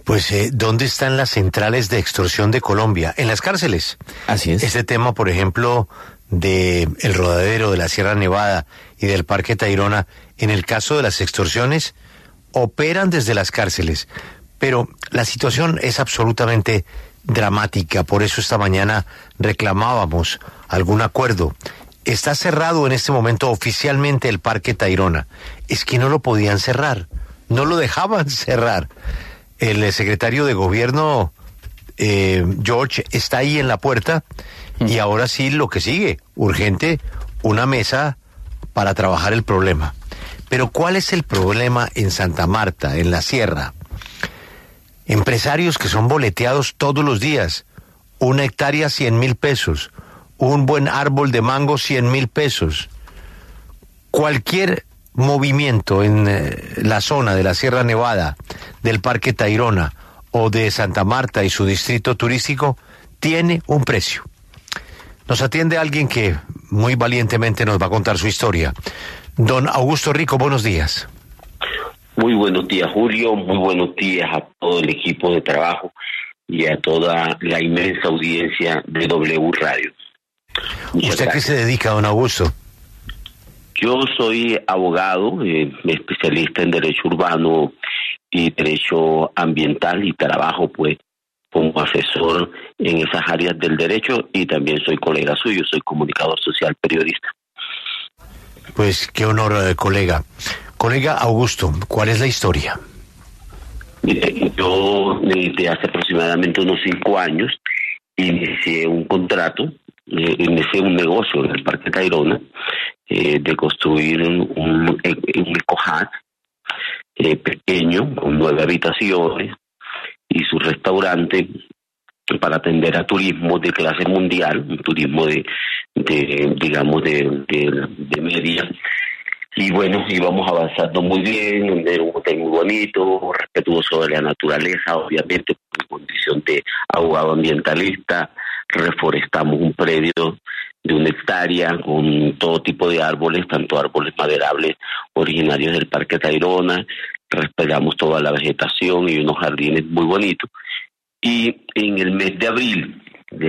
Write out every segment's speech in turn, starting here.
Pues, ¿dónde están las centrales de extorsión de Colombia? En las cárceles. Así es. Este tema, por ejemplo, de el Rodadero, de la Sierra Nevada y del Parque Tayrona, en el caso de las extorsiones, operan desde las cárceles. Pero la situación es absolutamente dramática, por eso esta mañana reclamábamos algún acuerdo. Está cerrado en este momento oficialmente el Parque Tayrona. Es que no lo podían cerrar, no lo dejaban cerrar. El secretario de Gobierno, George, está ahí en la puerta y ahora sí lo que sigue, urgente, una mesa para trabajar el problema. Pero ¿cuál es el problema en Santa Marta, en la Sierra? Empresarios que son boleteados todos los días, 1 hectárea 100.000 pesos, un buen árbol de mango 100.000 pesos. Cualquier movimiento en la zona de la Sierra Nevada, del Parque Tayrona o de Santa Marta y su distrito turístico tiene un precio. Nos atiende alguien que muy valientemente nos va a contar su historia. Don Augusto Rico, buenos días. Muy buenos días, Julio. Muy buenos días a todo el equipo de trabajo y a toda la inmensa audiencia de W Radio. ¿Usted a qué se dedica, don Augusto? Yo soy abogado, especialista en derecho urbano y derecho ambiental y trabajo pues como asesor en esas áreas del derecho y también soy colega suyo, soy comunicador social, periodista. Pues qué honor, colega. Colega Augusto, ¿cuál es la historia? Mire, yo desde hace aproximadamente unos 5 años inicié un contrato, inicié un negocio en el Parque Tayrona de construir un ecohat pequeño con 9 habitaciones y su restaurante para atender a turismo de clase mundial, un turismo de media. Y bueno, íbamos avanzando muy bien, era un hotel muy bonito, respetuoso de la naturaleza, obviamente, en condición de abogado ambientalista. Reforestamos un predio de 1 hectárea con todo tipo de árboles, tanto árboles maderables originarios del Parque Tayrona. Respetamos toda la vegetación y unos jardines muy bonitos. Y en el mes de abril,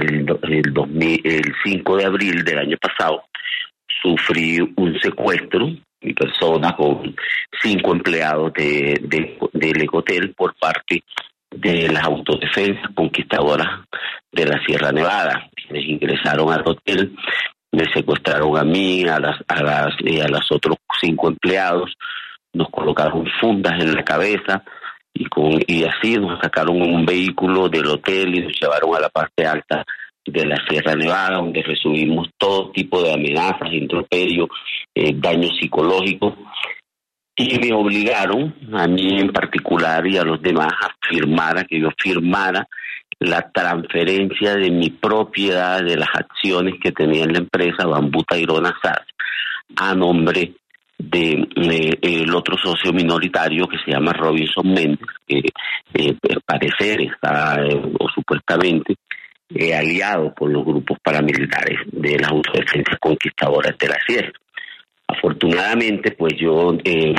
el 5 de abril del año pasado, sufrí un secuestro. Mi persona con 5 empleados del Ecotel por parte de las autodefensas conquistadoras de la Sierra Nevada, quienes ingresaron al hotel, me secuestraron a mí, a los otros 5 empleados, nos colocaron fundas en la cabeza y así nos sacaron en un vehículo del hotel y nos llevaron a la parte alta de la Sierra Nevada, donde recibimos todo tipo de amenazas, introperios, daños psicológicos, y me obligaron, a mí en particular y a los demás, que yo firmara la transferencia de mi propiedad, de las acciones que tenía en la empresa Bambú Tayrona SAS, a nombre de el otro socio minoritario que se llama Robinson Méndez, que al parecer está, o supuestamente, aliado por los grupos paramilitares de las autodefensas conquistadoras de la Sierra. Afortunadamente, pues yo,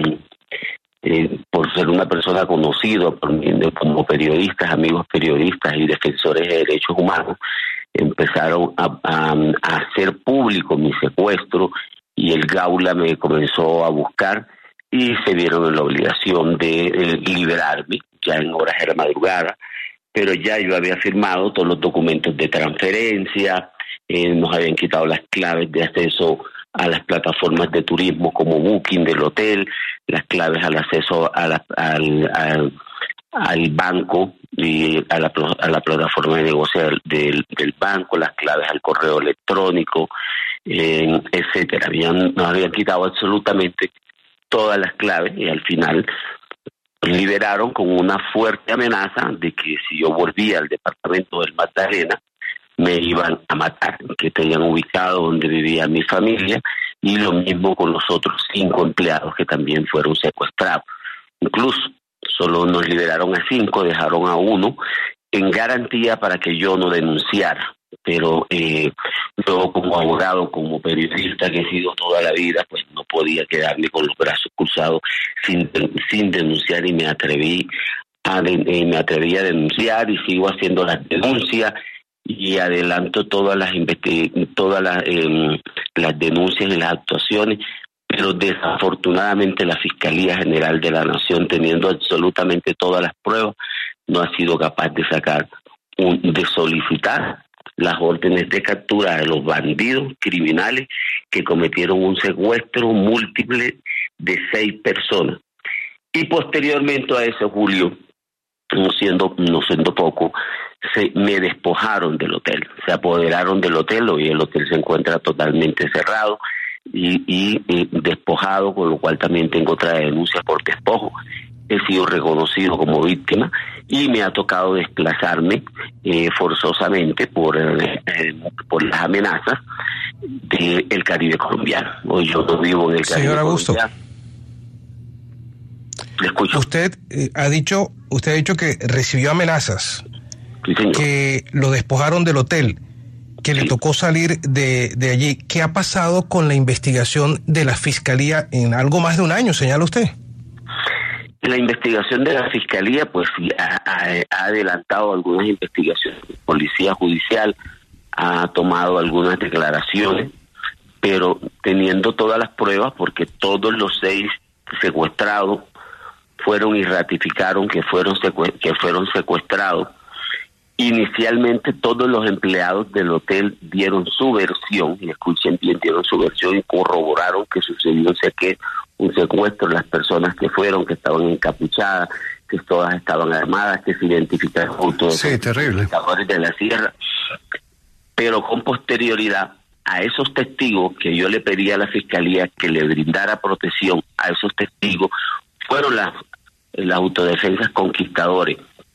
por ser una persona conocida como periodistas, amigos periodistas y defensores de derechos humanos, empezaron a hacer público mi secuestro y el Gaula me comenzó a buscar y se vieron en la obligación de liberarme ya en horas de la madrugada. Pero ya yo había firmado todos los documentos de transferencia, nos habían quitado las claves de acceso a las plataformas de turismo como Booking del hotel, las claves al acceso al banco y a la plataforma de negocio del banco, las claves al correo electrónico, etcétera. Nos habían quitado absolutamente todas las claves y al final liberaron con una fuerte amenaza de que si yo volvía al departamento del Magdalena me iban a matar, que tenían ubicado donde vivía mi familia, y lo mismo con los otros 5 empleados que también fueron secuestrados. Incluso solo nos liberaron a 5, dejaron a 1 en garantía para que yo no denunciara. Pero yo como abogado, como periodista que he sido toda la vida, pues no podía quedarme con los brazos cruzados sin denunciar, y me atreví me atreví a denunciar y sigo haciendo las denuncias y adelanto todas las denuncias y las actuaciones, pero desafortunadamente la Fiscalía General de la Nación, teniendo absolutamente todas las pruebas, no ha sido capaz de de solicitar las órdenes de captura de los bandidos criminales que cometieron un secuestro múltiple de 6 personas. Y posteriormente a eso, Julio, no siendo poco, me despojaron del hotel, se apoderaron del hotel. Hoy el hotel se encuentra totalmente cerrado y despojado, con lo cual también tengo otra denuncia por despojo. He sido reconocido como víctima y me ha tocado desplazarme forzosamente por las amenazas del Caribe colombiano. Hoy yo no vivo en el Caribe. Señor Augusto, colombiano. ¿Le escucho? Usted ha dicho que recibió amenazas, Sí, señor. que lo despojaron del hotel, que le tocó salir de allí. ¿Qué ha pasado con la investigación de la Fiscalía en algo más de un año, señala usted? La investigación de la Fiscalía, pues sí, ha adelantado algunas investigaciones. La Policía Judicial ha tomado algunas declaraciones, pero teniendo todas las pruebas, porque todos los 6 secuestrados fueron y ratificaron que fueron secuestrados. Inicialmente todos los empleados del hotel dieron su versión, y escuchen bien, dieron su versión y corroboraron que sucedió un secuestro. Las personas que fueron, que estaban encapuchadas, que todas estaban armadas, que se identificaron juntos. Sí, terrible. De la sierra. Pero con posterioridad a esos testigos que yo le pedí a la Fiscalía que le brindara protección a esos testigos, fueron las autodefensas conquistadores,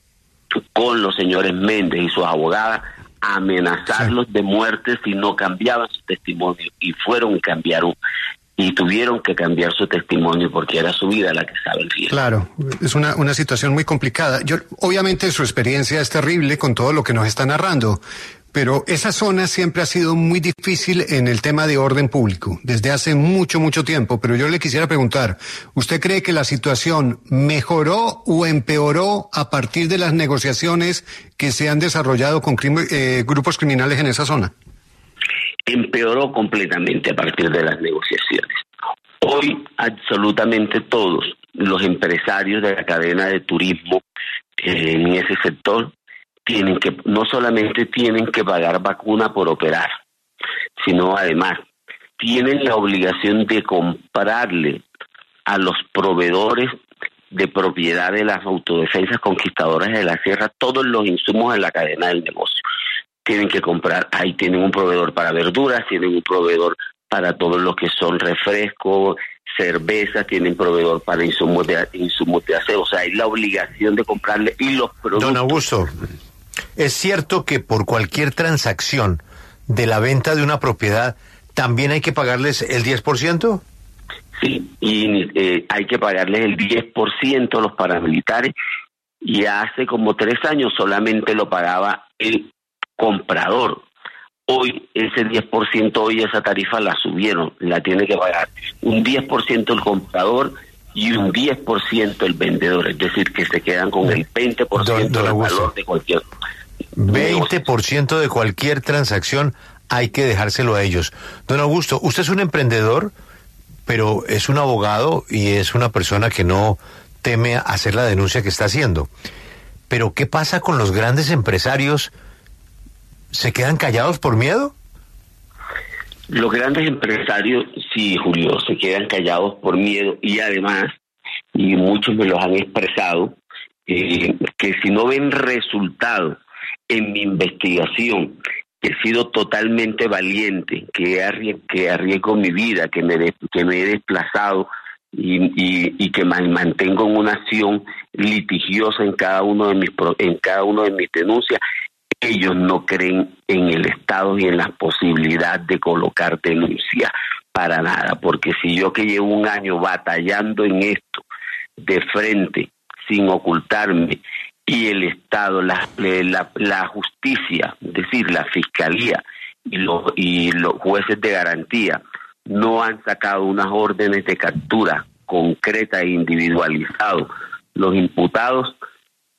con los señores Méndez y sus abogadas, a amenazarlos de muerte si no cambiaban su testimonio, y fueron y cambiaron, y tuvieron que cambiar su testimonio porque era su vida la que estaba en riesgo. Claro, es una situación muy complicada. Obviamente su experiencia es terrible con todo lo que nos está narrando, pero esa zona siempre ha sido muy difícil en el tema de orden público, desde hace mucho tiempo. Pero yo le quisiera preguntar, ¿usted cree que la situación mejoró o empeoró a partir de las negociaciones que se han desarrollado con grupos criminales en esa zona? Empeoró completamente a partir de las negociaciones. Hoy absolutamente todos los empresarios de la cadena de turismo en ese sector no solamente tienen que pagar vacuna por operar, sino además tienen la obligación de comprarle a los proveedores de propiedad de las autodefensas conquistadoras de la sierra todos los insumos de la cadena del negocio. Tienen que comprar, ahí tienen un proveedor para verduras, tienen un proveedor para todo lo que son refrescos, cervezas, tienen proveedor para insumos de aseo. O sea, hay la obligación de comprarle y los productos. Don Augusto, ¿es cierto que por cualquier transacción de la venta de una propiedad también hay que pagarles el 10%? Sí, y hay que pagarles el 10% a los paramilitares, y hace como 3 años solamente lo pagaba el comprador. Hoy ese 10%, hoy esa tarifa la subieron, la tiene que pagar un 10% el comprador y un 10% el vendedor, es decir, que se quedan con el 20% del valor de cualquier 20% de cualquier transacción hay que dejárselo a ellos. Don Augusto, usted es un emprendedor, pero es un abogado y es una persona que no teme hacer la denuncia que está haciendo. Pero ¿qué pasa con los grandes empresarios? ¿Se quedan callados por miedo? Los grandes empresarios, sí, Julio, se quedan callados por miedo, y además, y muchos me los han expresado, que si no ven resultados en mi investigación, que he sido totalmente valiente, que arriesgo mi vida, que me he desplazado y que mantengo en una acción litigiosa en cada uno de mis denuncias, ellos no creen en el Estado y en la posibilidad de colocar denuncia para nada, porque si yo, que llevo un año batallando en esto de frente, sin ocultarme, y el Estado, la justicia, es decir, la Fiscalía y los jueces de garantía no han sacado unas órdenes de captura concretas e individualizadas, los imputados,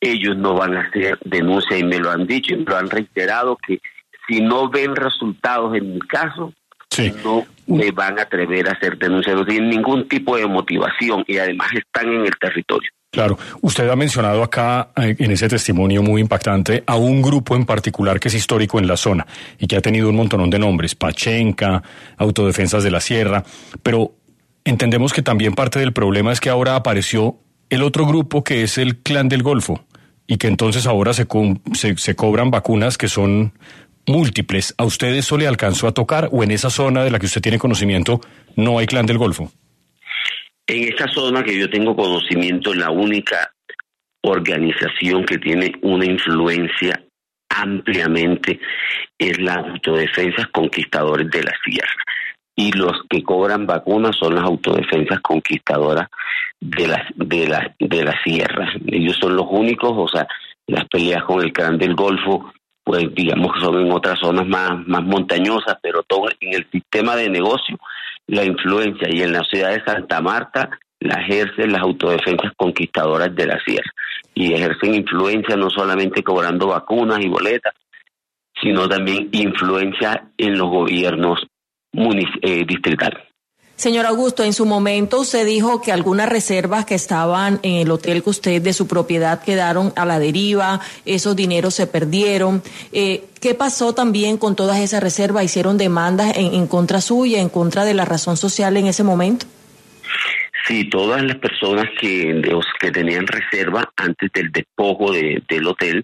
ellos no van a hacer denuncia y me lo han dicho y me lo han reiterado que si no ven resultados en mi caso, no me van a atrever a hacer denuncia, no tienen ningún tipo de motivación y además están en el territorio. Claro, usted ha mencionado acá en ese testimonio muy impactante a un grupo en particular que es histórico en la zona y que ha tenido un montonón de nombres, Pachenca, Autodefensas de la Sierra, pero entendemos que también parte del problema es que ahora apareció el otro grupo que es el Clan del Golfo y que entonces ahora se cobran vacunas que son múltiples. ¿A usted eso le alcanzó a tocar o en esa zona de la que usted tiene conocimiento no hay Clan del Golfo? En esa zona que yo tengo conocimiento, la única organización que tiene una influencia ampliamente es la Autodefensas Conquistadores de la Sierra. Y los que cobran vacunas son las Autodefensas Conquistadoras de la Sierra. Ellos son los únicos, o sea, las peleas con el Clan del Golfo, pues digamos que son en otras zonas más montañosas, pero todo en el sistema de negocio, la influencia, y en la ciudad de Santa Marta la ejercen las Autodefensas Conquistadoras de la Sierra, y ejercen influencia no solamente cobrando vacunas y boletas, sino también influencia en los gobiernos distritales. Señor Augusto, en su momento usted dijo que algunas reservas que estaban en el hotel que usted de su propiedad quedaron a la deriva, esos dineros se perdieron. ¿Qué pasó también con todas esas reservas? ¿Hicieron demandas en contra suya, en contra de la razón social en ese momento? Sí, todas las personas que tenían reserva antes del despojo del hotel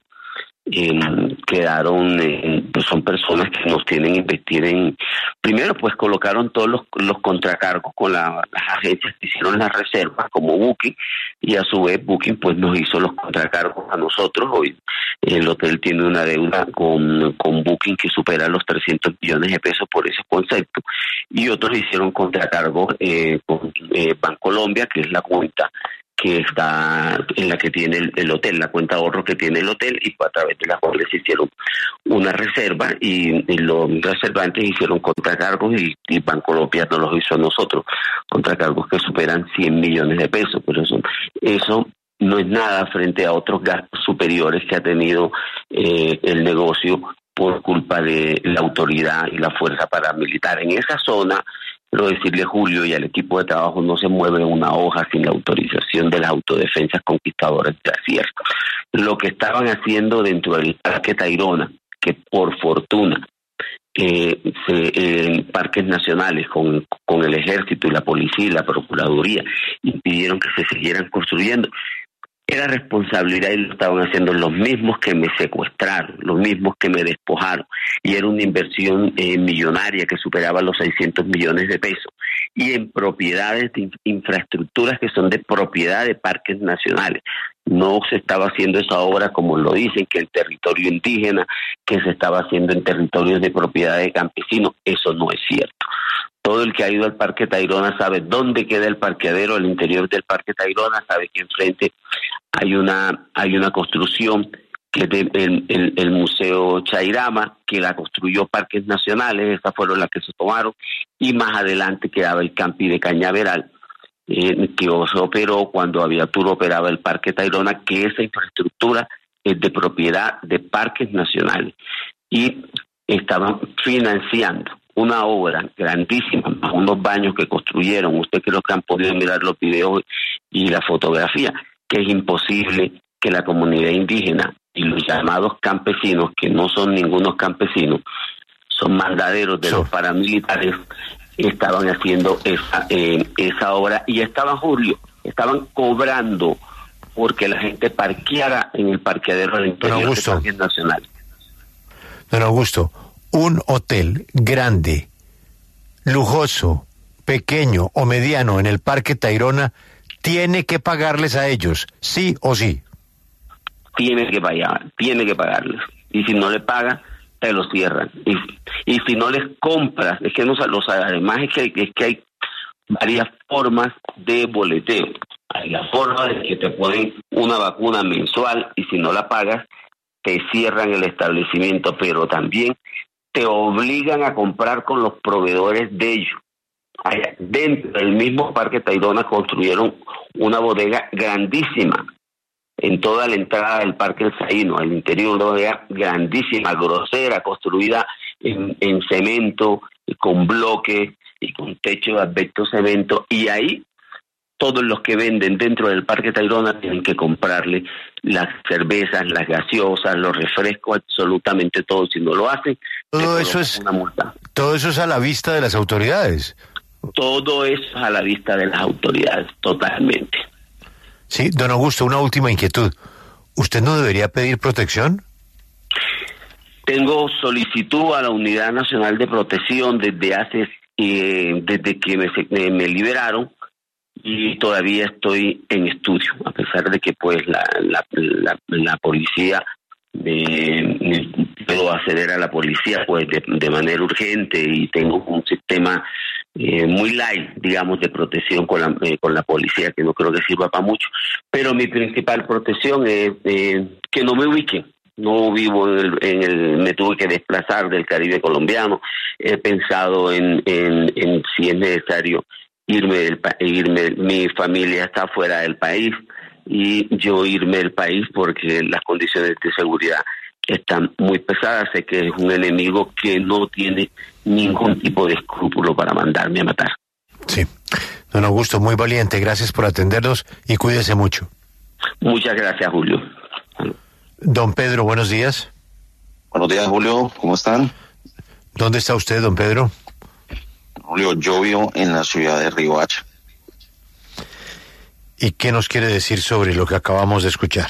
quedaron, pues son personas que nos tienen que investir en, primero pues colocaron todos los contracargos con las agencias que hicieron las reservas como Booking, y a su vez Booking pues nos hizo los contracargos a nosotros. Hoy el hotel tiene una deuda con Booking que supera los 300 millones de pesos por ese concepto, y otros hicieron contracargos con Bancolombia, que es la cuenta que está en la que tiene el hotel, la cuenta de ahorro que tiene el hotel, y a través de las cuales se hicieron una reserva, y los reservantes hicieron contracargos y Bancolombia no los hizo a nosotros, contracargos que superan 100 millones de pesos, pero eso no es nada frente a otros gastos superiores que ha tenido el negocio por culpa de la autoridad y la fuerza paramilitar. En esa zona, quiero decirle, Julio, y al equipo de trabajo, no se mueve una hoja sin la autorización de las Autodefensas Conquistadoras de la Sierra. Lo que estaban haciendo dentro del Parque Tayrona, que por fortuna en parques nacionales con el ejército y la policía y la procuraduría impidieron que se siguieran construyendo, era responsabilidad, y lo estaban haciendo los mismos que me secuestraron, los mismos que me despojaron, y era una inversión millonaria que superaba los 600 millones de pesos, y en propiedades de infraestructuras que son de propiedad de parques nacionales. No se estaba haciendo esa obra como lo dicen, que el territorio indígena, que se estaba haciendo en territorios de propiedad de campesinos. Eso no es cierto. Todo el que ha ido al Parque Tayrona sabe dónde queda el parqueadero al interior del Parque Tayrona, sabe que enfrente hay una construcción que es el Museo Chairama, que la construyó Parques Nacionales, esas fueron las que se tomaron, y más adelante quedaba el campi de Cañaveral, que se operó cuando Aviatur operaba el Parque Tayrona, que esa infraestructura es de propiedad de Parques Nacionales, y estaban financiando una obra grandísima, unos baños que construyeron, ustedes creo que han podido mirar los videos y la fotografía, que es imposible que la comunidad indígena y los llamados campesinos, que no son ningunos campesinos, son mandaderos de los paramilitares, estaban haciendo esa obra, y estaban cobrando porque la gente parqueara en el parqueadero del interior de Parques Nacionales. Don Augusto, un hotel grande, lujoso, pequeño o mediano en el Parque Tayrona tiene que pagarles a ellos, sí o sí. Tiene que pagarles. Y si no le pagan, te lo cierran. Y si no les compras, es que además es que hay varias formas de boleteo. Hay la forma de que te ponen una vacuna mensual y si no la pagas, te cierran el establecimiento, pero también te obligan a comprar con los proveedores de ellos. Allá dentro del mismo Parque Tayrona construyeron una bodega grandísima, en toda la entrada del Parque El Zaino, al interior, una bodega grandísima, grosera, construida en cemento, con bloques y con techo de asbesto cemento, y ahí todos los que venden dentro del Parque Tayrona tienen que comprarle las cervezas, las gaseosas, los refrescos, absolutamente todo. Si no lo hacen, todo eso es una multa. Todo eso es a la vista de las autoridades. Todo eso es a la vista de las autoridades, totalmente. Sí, don Augusto, una última inquietud. ¿Usted no debería pedir protección? Tengo solicitud a la Unidad Nacional de Protección desde que me liberaron, y todavía estoy en estudio, a pesar de que pues la policía, puedo acceder a la policía pues de manera urgente, y tengo un sistema muy light, digamos, de protección con la policía, que no creo que sirva para mucho, pero mi principal protección es que no me ubiquen. No vivo me tuve que desplazar del Caribe colombiano. He pensado en si es necesario irme, mi familia está fuera del país, y yo irme del país porque las condiciones de seguridad están muy pesadas. Sé que es un enemigo que no tiene ningún tipo de escrúpulo para mandarme a matar. Sí. Don Augusto, muy valiente. Gracias por atendernos y cuídese mucho. Muchas gracias, Julio. Don Pedro, buenos días. Buenos días, Julio. ¿Cómo están? ¿Dónde está usted, don Pedro? Julio, yo vivo en la ciudad de Riohacha. ¿Y qué nos quiere decir sobre lo que acabamos de escuchar?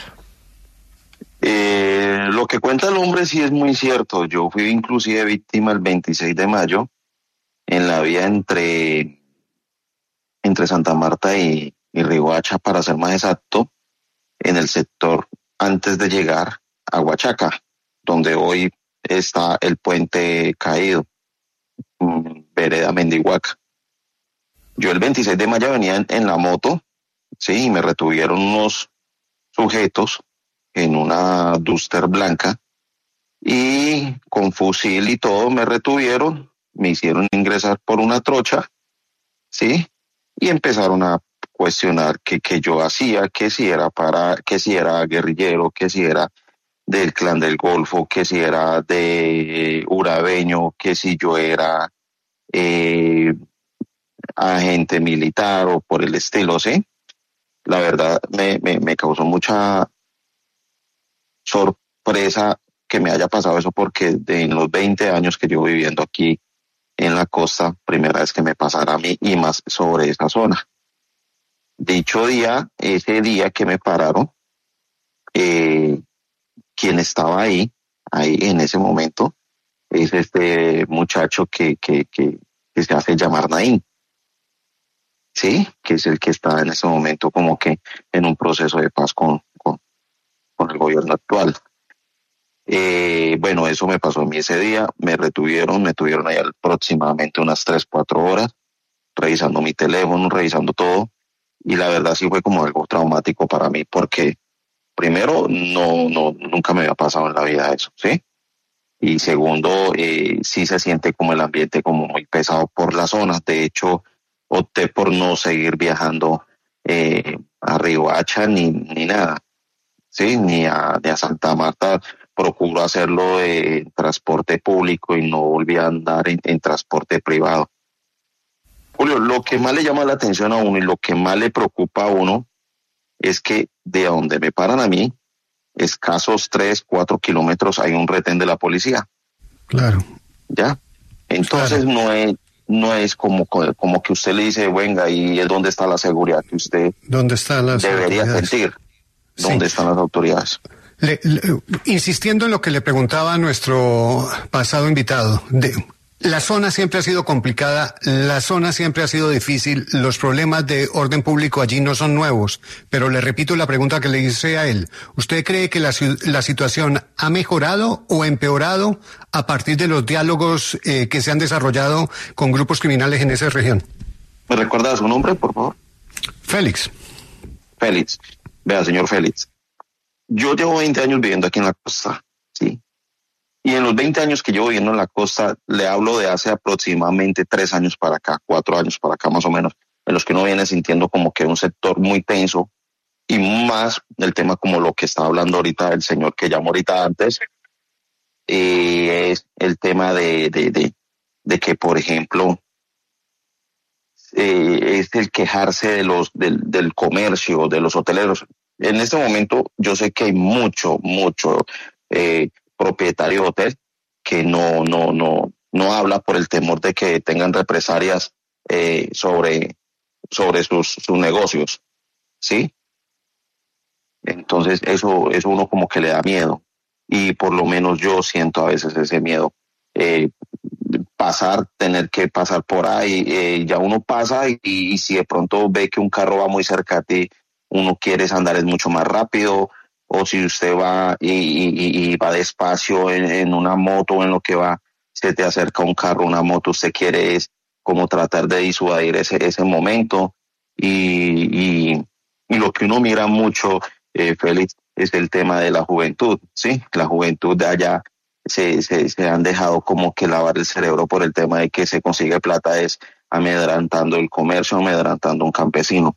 Lo que cuenta el hombre sí es muy cierto. Yo fui inclusive víctima el 26 de mayo en la vía entre Santa Marta y Riohacha, para ser más exacto, en el sector antes de llegar a Huachaca, donde hoy está el puente caído, vereda Mendihuaca. Yo el 26 de mayo venía en la moto, sí, y me retuvieron unos sujetos en una Duster blanca, y con fusil y todo me retuvieron, me hicieron ingresar por una trocha, sí, y empezaron a cuestionar que yo hacía, que si era guerrillero, que si era del Clan del Golfo, que si era de Urabeño, que si yo era agente militar o por el estilo, ¿sí? La verdad me causó mucha sorpresa que me haya pasado eso, porque en los 20 años que llevo viviendo aquí en la costa, primera vez que me pasara a mí, y más sobre esa zona. Dicho día, ese día que me pararon, quien estaba ahí en ese momento, es este muchacho que se hace llamar Naín, sí, que es el que está en ese momento como que en un proceso de paz con el gobierno actual. Bueno, eso me pasó a mí ese día. Me tuvieron ahí aproximadamente unas 3-4 horas, revisando mi teléfono, revisando todo, y la verdad sí fue como algo traumático para mí, porque primero, nunca me había pasado en la vida eso, ¿sí? Y segundo, sí se siente como el ambiente como muy pesado por la zona. De hecho, opté por no seguir viajando a Riohacha ni nada, ¿sí? Ni a Santa Marta. Procuro hacerlo en transporte público y no volví a andar en transporte privado. Julio, lo que más le llama la atención a uno y lo que más le preocupa a uno es que de donde me paran a mí, escasos 3-4 kilómetros, hay un retén de la policía. Claro. ¿Ya? Entonces claro. No es como que usted le dice, venga, y es donde está la seguridad que usted debería sentir. ¿Dónde están las autoridades? Insistiendo en lo que le preguntaba a nuestro pasado invitado, la zona siempre ha sido complicada, la zona siempre ha sido difícil, los problemas de orden público allí no son nuevos, pero le repito la pregunta que le hice a él. ¿Usted cree que la situación ha mejorado o empeorado a partir de los diálogos que se han desarrollado con grupos criminales en esa región? ¿Me recuerda su nombre, por favor? Félix. Félix. Vea, señor Félix. Yo llevo 20 años viviendo aquí en la costa, ¿sí? Y en los 20 años que llevo viviendo en la costa, le hablo de hace aproximadamente 3 años para acá, 4 años para acá más o menos, en los que uno viene sintiendo como que un sector muy tenso, y más el tema como lo que estaba hablando ahorita el señor que llamó ahorita antes, es el tema de que, por ejemplo, es el quejarse del comercio, de los hoteleros. En este momento yo sé que hay mucho propietario de hotel que no habla por el temor de que tengan represalias sobre sus negocios, ¿sí? Entonces eso uno como que le da miedo, y por lo menos yo siento a veces ese miedo. Tener que pasar por ahí, ya uno pasa y si de pronto ve que un carro va muy cerca a ti, uno quiere andar es mucho más rápido, o si usted va y va despacio en una moto o en lo que va, se te acerca un carro, una moto, usted quiere es como tratar de disuadir ese momento, y lo que uno mira mucho, Félix, es el tema de la juventud, ¿sí? La juventud de allá se han dejado como que lavar el cerebro por el tema de que se consigue plata es amedrantando el comercio, amedrantando un campesino.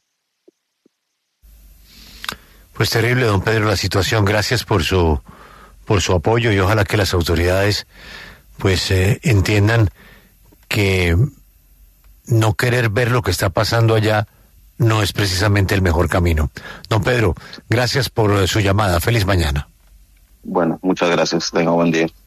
Pues terrible, don Pedro, la situación. Gracias por su apoyo, y ojalá que las autoridades pues entiendan que no querer ver lo que está pasando allá no es precisamente el mejor camino. Don Pedro, gracias por su llamada. Feliz mañana. Bueno, muchas gracias. Tenga buen día.